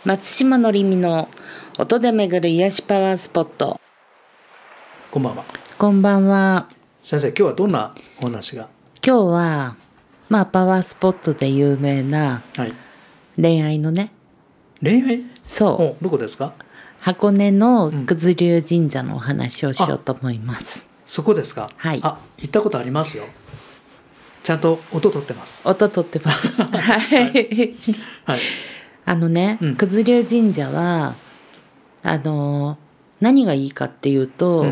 松島のりみの音で巡る癒しパワースポット。 こんばんは。 こんばんは。 先生、今日はどんなお話が？ 今日はパワースポットで有名な恋愛のね、 恋愛？ そうどこですか？ 箱根の九頭龍神社のお話をしようと思います。 そこですか？ はい。 行ったことありますよ。ちゃんと音取ってます。 音取ってますはい、 はい。 九頭龍神社は何がいいかっていうと、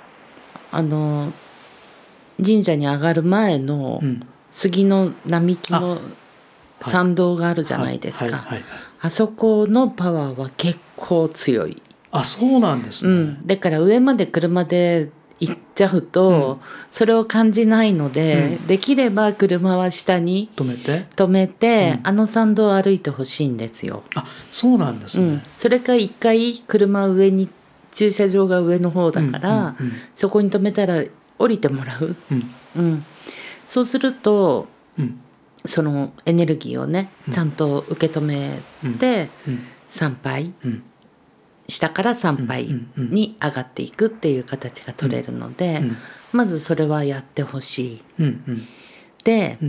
神社に上がる前の杉の並木の参道があるじゃないですか。あそこのパワーは結構強い。 そうなんですね。 だから上まで車で行っちゃうと、それを感じないので、できれば車は下に止めて、あの参道を歩いてほしいんですよ。 そうなんですね。 それか一回車上に、駐車場が上の方だから、そこに止めたら降りてもらう。そうすると、そのエネルギーをね、ちゃんと受け止めて、参拝、下から参拝に上がっていくっていう形が取れるので、まずそれはやってほしい。で、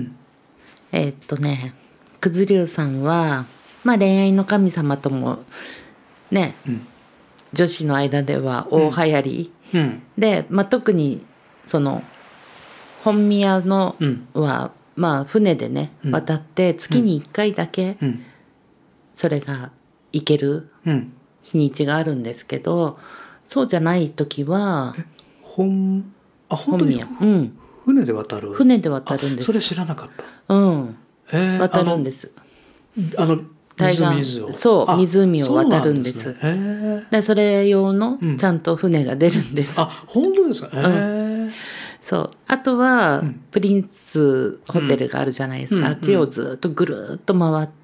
九頭龍さんは、恋愛の神様ともね、女子の間では大流行り、で、特にその本宮のは、船でね渡って月に1回だけそれが行ける日にちがあるんですけど、そうじゃない時は本宮、船で渡るんです。 それ知らなかった。 渡るんです。 湖を渡るんです。でそれ用のちゃんと船が出るんです。 本当ですか？ そうあとは、プリンスホテルがあるじゃないですか。あっちをずっとぐるっと回って、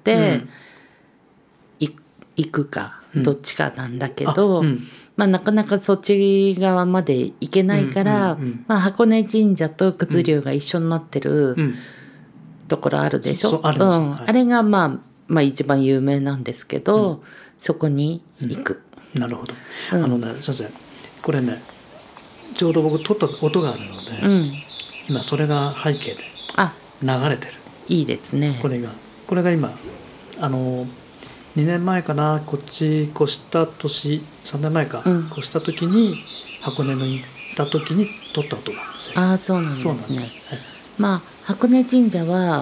行くかどっちかなんだけど、なかなかそっち側まで行けないから、箱根神社と九頭龍が一緒になってるところあるでしょ。あれが一番有名なんですけど、そこに行く。 なるほど。先生、これね、ちょうど僕撮った音があるので、今それが背景で流れてる。 いいですね。 これが今2年前かな、こっち越した年、3年前か、越した時に箱根に行った時に撮った音なんですよ。 そうなんですね。箱根神社は、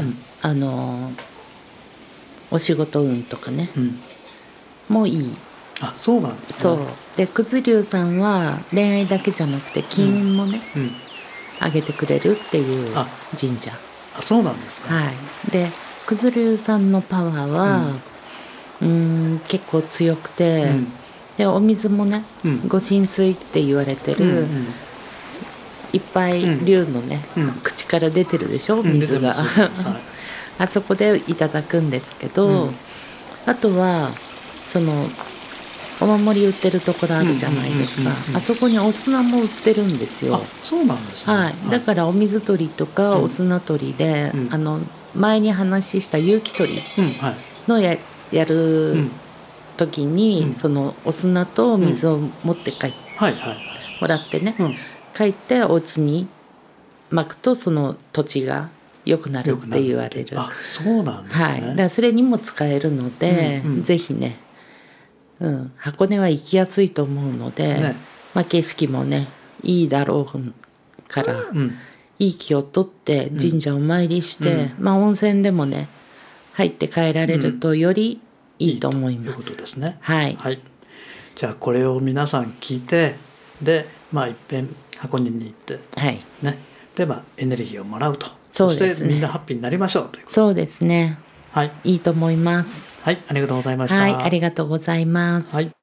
お仕事運とかね、もういい。 そうなんですね。 で九頭龍さんは恋愛だけじゃなくて金運もね、上げてくれるっていう神社。 そうなんですね。 で九頭龍さんのパワーは、結構強くて、でお水もね、ご神水って言われてる、いっぱい龍のね、口から出てるでしょ、水が。あそこでいただくんですけど、あとはそのお守り売ってるところあるじゃないですか。あそこにお砂も売ってるんですよ。 そうなんですね。 だからお水取りとかお砂取りで、前に話した有機取りのやる時に、そのお砂と水を持って帰ってもらってね、帰ってお家に撒くとその土地が良くなるって言われる。 そうなんですね。 だからそれにも使えるので、ぜひね、箱根は行きやすいと思うので、景色もねいいだろうから、いい気を取って神社お参りして、温泉でもね入って帰られるとよりいいと思います。 ということですね。 はい。 じゃあこれを皆さん聞いて、でいっぺん箱根に行って、でエネルギーをもらうと。そしてみんなハッピーになりましょうということ。 そうですね。いいと思います。 ありがとうございました。 ありがとうございます。